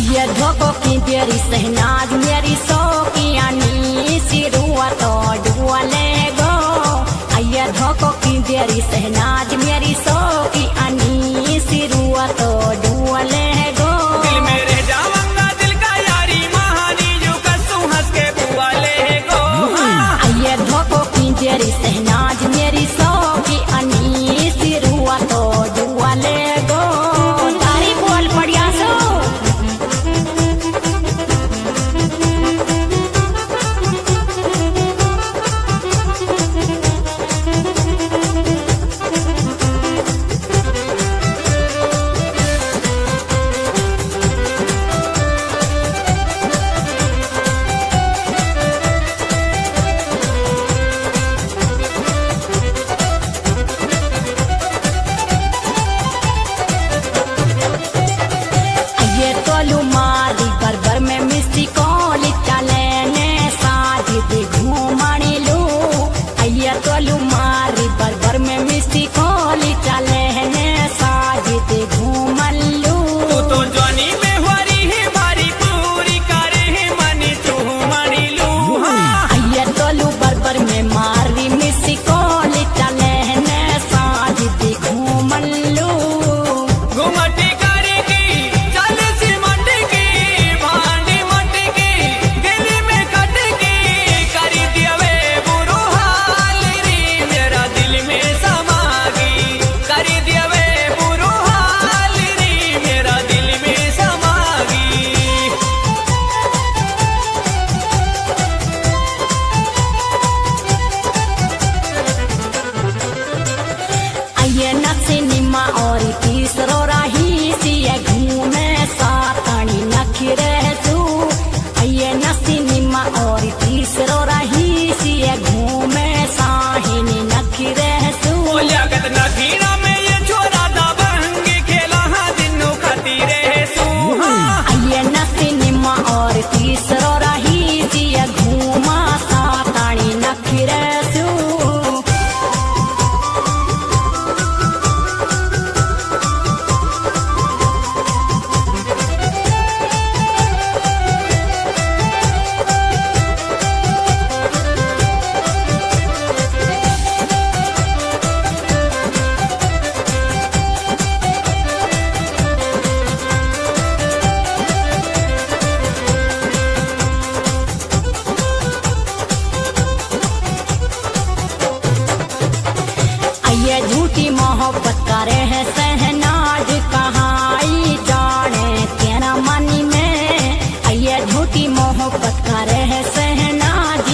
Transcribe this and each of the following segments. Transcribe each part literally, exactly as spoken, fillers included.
आइए धोखो की बेरी सहनाज मेरी सौकियानी सिरुआ तो डुअले गो। आइए धोखो की बेरी सहनाज मेरी सौकियानी सिरुआ तो डुअले गो। दिल में रह जाऊंगा दिल का यारी महानी जो कसू हंस के बुआले गो। आइए धोखो की बेरी सहनाज मेरी सौकियानी सिरुआ तो डुअले गो। तारी बोल पड़िया सो झूठी मोहब्बत करे है सहनाज कहाई जाने तेरा मनी में। आइए झूठी मोहब्बत करे है सहनाज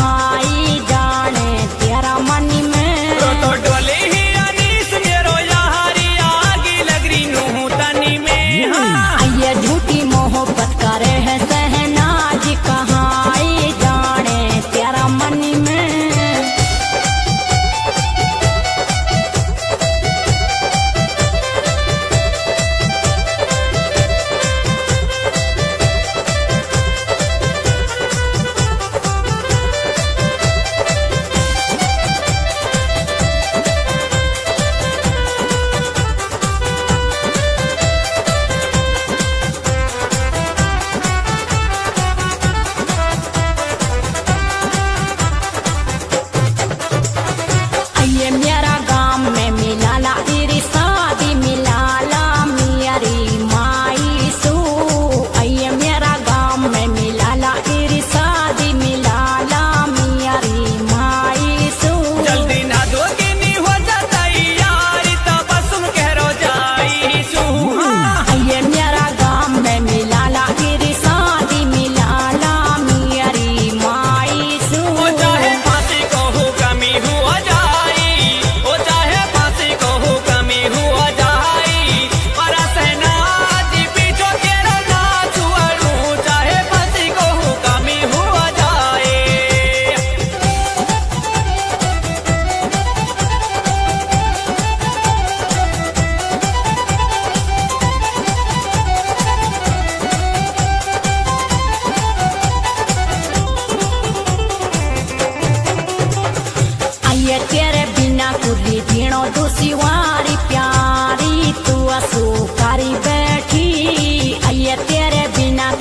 कहाई जाने तेरा मनी में। तो तो डोले ही अनीस मेरो यारी आगी लग रही नूह तनी में। आइए झूठी मोहब्बत करे है सहनाज कहाई जाने तेरा मनी में।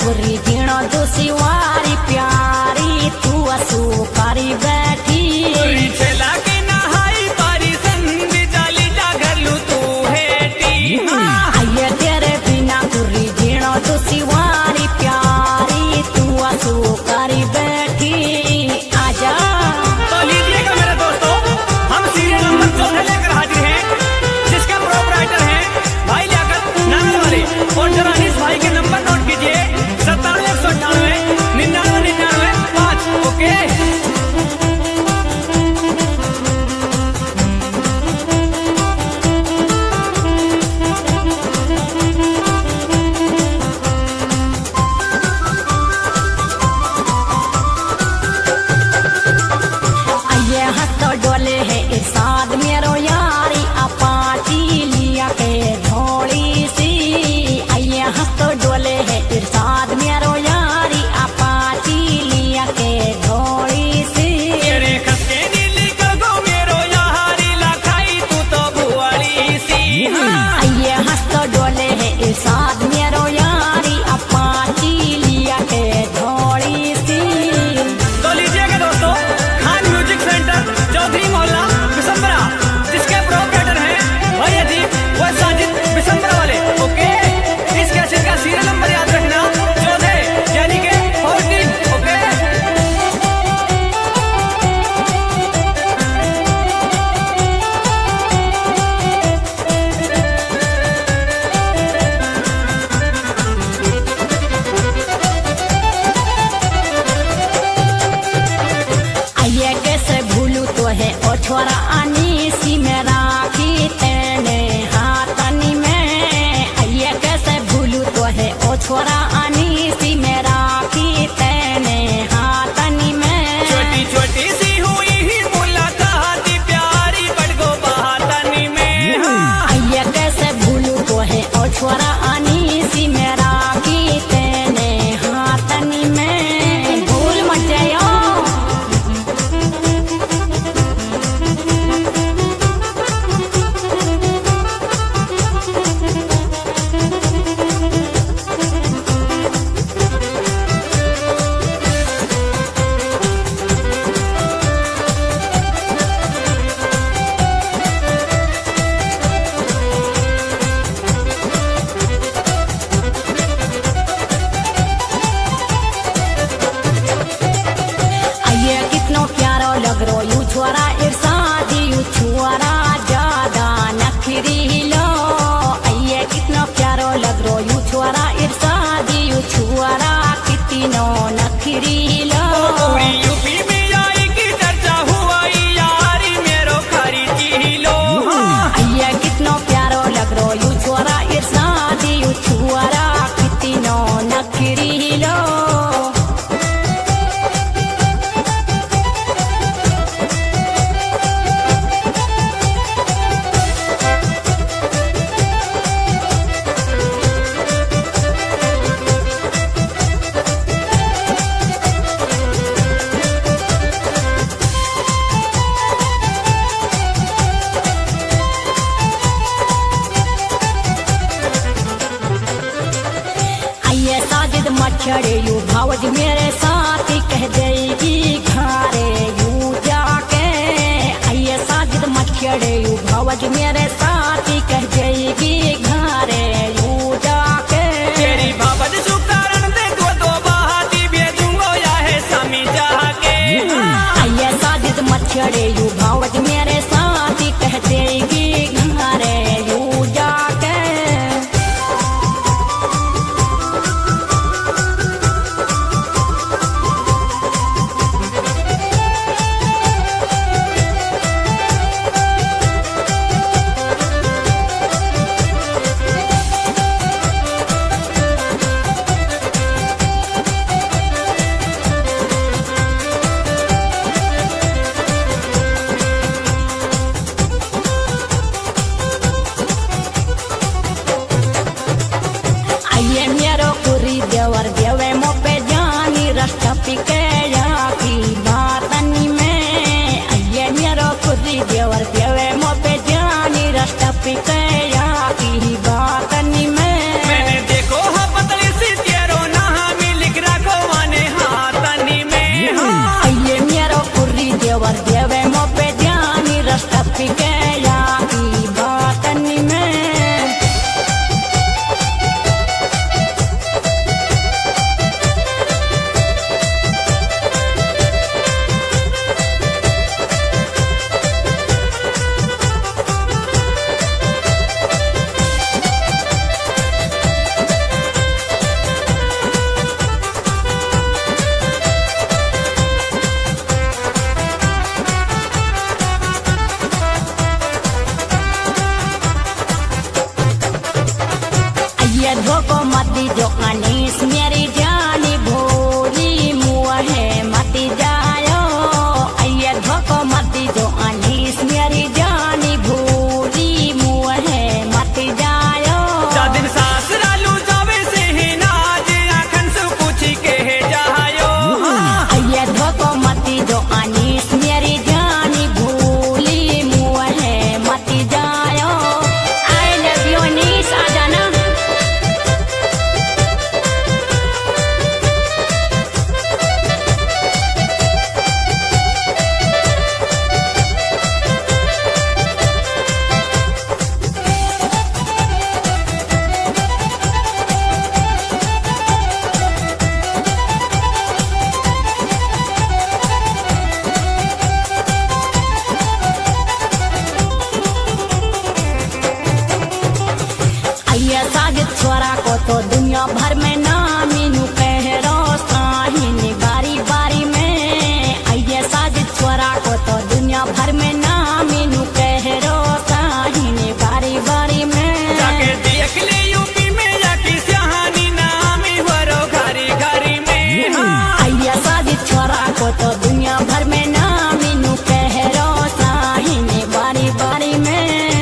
गुरी जीणो दुसिवारी प्यारी तू असू करी बैठी गोरी छेला के नहाई पारी संधि जाली जागलू तू हेटी आइए तेरे बिना गुरी जीणो दुसिवारी प्यारी तू असू करी बैठी आजा। तो लीजिएगा मेरे दोस्तों, हम सीरियल नंबर चौदह लेकर हाजिर हैं, जिसका प्रोपराइटर है भाई लियाकत नांगल वाले। और जरा इस भाई के नंबर नोट कीजिए, सत्तानवे एक सौ अट्ठानवे निन्यानवे निन्यानवे पाँच। ओके, आइए हाथ डोले है इरशाद मेरो यारी अपाची लिया के धोड़ी सी। आइए हाथ डोले है इरशाद मेरो यारी अपाची लिया के धोड़ी सी। तेरे खसके नीली कर दो मेरो यारी लाखाई तू तो बुआरी सी। आइए हाथ डोले है इरशाद मेरो यारी अपाची लिया के धोड़ी सी। तो लीजिएगा दोस्तों, खान म्यूजिक सेंटर चौधरी मोहल्ला बिशंबरा, जिसके प्रोपराइटर हैं भाई अजीब व साजिद बिशंबरा वाले। ओके, इस कैसेट का सीरियल नंबर याद रखना, चौदह यानी के फोर्टीन। ओके, आइए कैसे भूलू तो है ओ छोरा आनी सी में राखी तेने हाथनी में। आइए कैसे भूलू तो है ओ छोरा आनी सी में राखी तेने हाथनी में। छोटी छोटी सी हुई ही मुलाकात प्यारी बड़गो बहातनी में। आइए कैसे भूलू तो है ओ छोरा आनी सी में राखी तेने हाथनी में। भूल मत जायो। आइए कितनो प्यारो लग रो यू छोरा इरशादी यू छोरा ज्यादा नखरी लो। आइए कितनो प्यारो लग रो यू छोरा इरशादी यू छोरा कितनो नखरी लो। पूरी यूपी में आई की चर्चा हुआ यारी मेरो खरी चीलो। आइए कितनो प्यारो लग रो यू छोरा इरशादी यू छोरा कितनो नखरी लो। आइए साजिद मच्छड़े यू भावज मेरे साथ ही कह देगी घारे यू जाके। आइए साजिद मच्छड़े यू भावज मेरे साथ ही कह देगी घारे यू जाके। तेरी बाबत सुकारण दे दो दो बहाती भेजूंगो या है समी जाके। आइए साजिद मच्छड़े यू भावज मेरे साथ ही कह देगी घारे यू जाके। तो तो दुनिया भर में नामी नु कहरो साहिने बारी बारी में।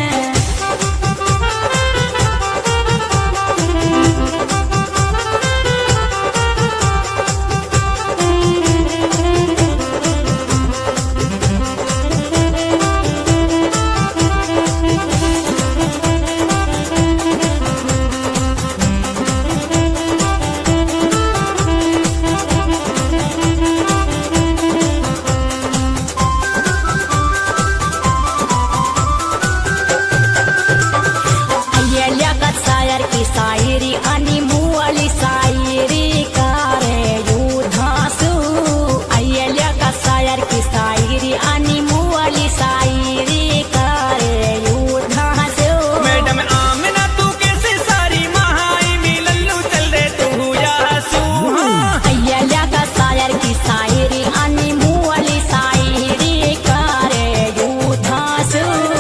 शायरी आणि मुवाली शायरी कारे युद्धासू अय्यल्या का शायर की शायरी आणि मुवाली शायरी कारे युद्धासू। मैडम आमिना तू कैसे सारी महाई मिलल्लू चल दे तू यासू। अय्यल्या का शायर की शायरी आणि मुवाली शायरी कारे युद्धासू।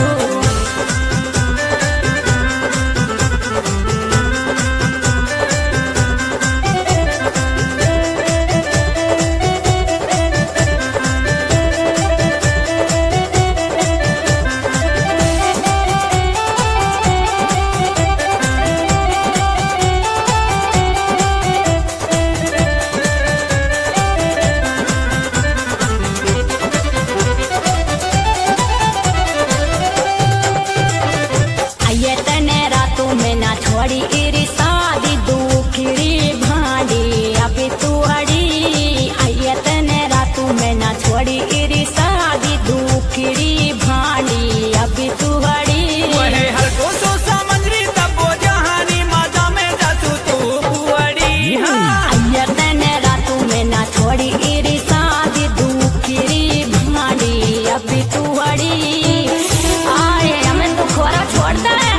छोड़ी इरी शादी दुखड़ी भांडी अभी तू हड़ी अयतने रातू में ना छोड़ी इरी शादी दुखड़ी भांडी अभी तू हड़ी। वहे हर को सो समझरी तब वो जहानी माता में जासू तू बुआड़ी। अयतने रातू में ना छोड़ी इरी शादी दुखड़ी भांडी अभी तू हड़ी। आए हमें तो खोरा छोड़ता है।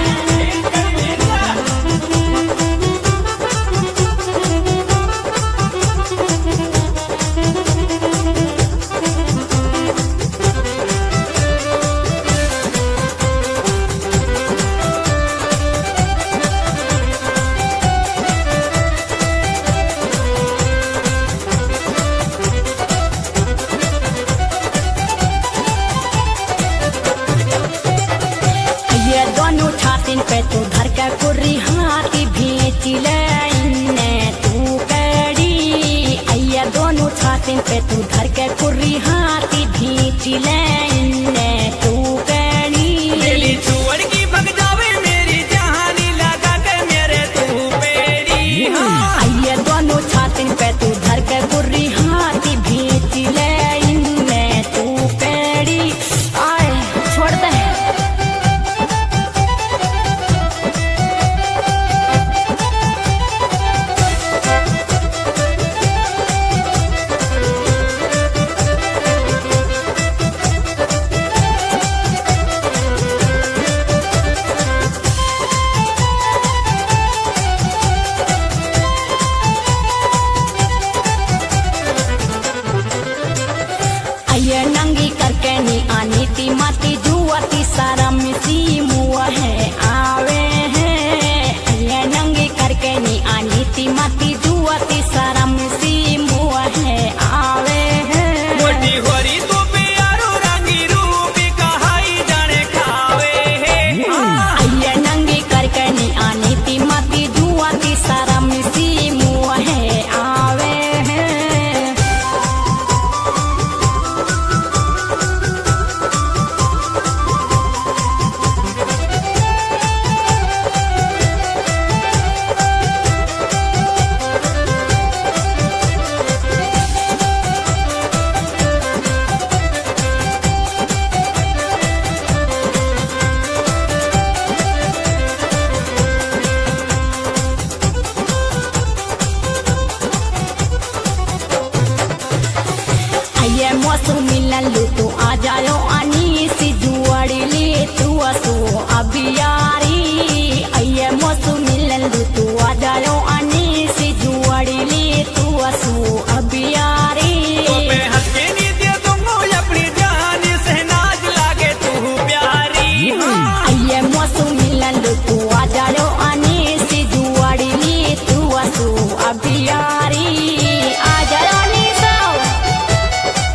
दोनों छातिन पे तू धर के कुर्री हाथी भींच ले इन्ने तू कड़ी। अय्या दोनों छातिन पे तू धर के कुर्री हाथी भींच ले इन्ने तू कड़ी। मेरी छुअड़ की भग जावे मेरी जहानी लगा के मेरे तू पेड़ी। अय्या दोनों छातिन पे तू धर के कुर्री हाथी भींच ले इन्ने तू कड़ी। आए छोड़ दे। ये नंगी करके नी आनी ती माती जुआती सारा मिसी मुआ है आवे हैं। ये नंगी करके नी आनी ती माती जुआती सारा मिसी मुआ है आवे हैं। मोटी होरी तो प्यारो रंगी रूपी कहाई जाने खावे है। ये नंगी करके नी आनी ती माती जुआती सारा मिसी मुआ है आवे हैं। ये मौसम मिलन लू तू आ जायो आनी सी जुआड़ी ले तू असो अबियारी। ये मौसम मिलन लू तू आ जायो आनी सी जुआड़ी ले तू असो अबियारी। तो मैं हंस के नी दे दूंगा अपनी जान सहनाज लागे तू प्यारी। ये मौसम मिलन लू तू आ जायो आनी सी जुआड़ी ले तू असो अबियारी। आ जायो नी सो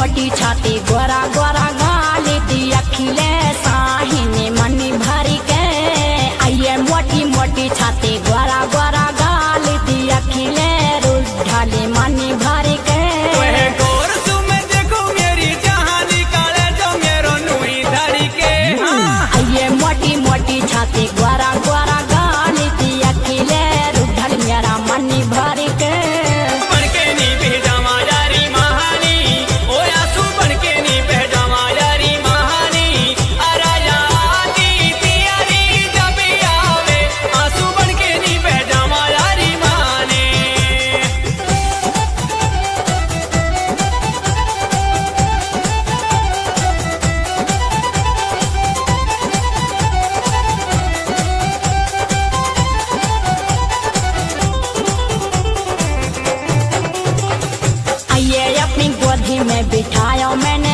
मोटी छाती गोरा गोरा गाली दिया खिले साहिनी मनी भरी के आइए मोटी मोटी छाती गोरा गोरा गाली दिया खिले रुढ़ाली मनी भरी के ओए गौर तुम देखो मेरी जहानी काले जो मेरो नुई धरी के आइए मोटी मोटी छाती गोरा गोरा गाली दिया खिले रुढ़ाली मेरा मनी भरी के बनके नी भेजामा यारी महानी ओ आंसू बनके नी भेजामा यारी महानी अराया दी तियारी जब आवे आंसू बनके नी भेजामा यारी महानी आइए अपनी गोदी में बिठाया मैंने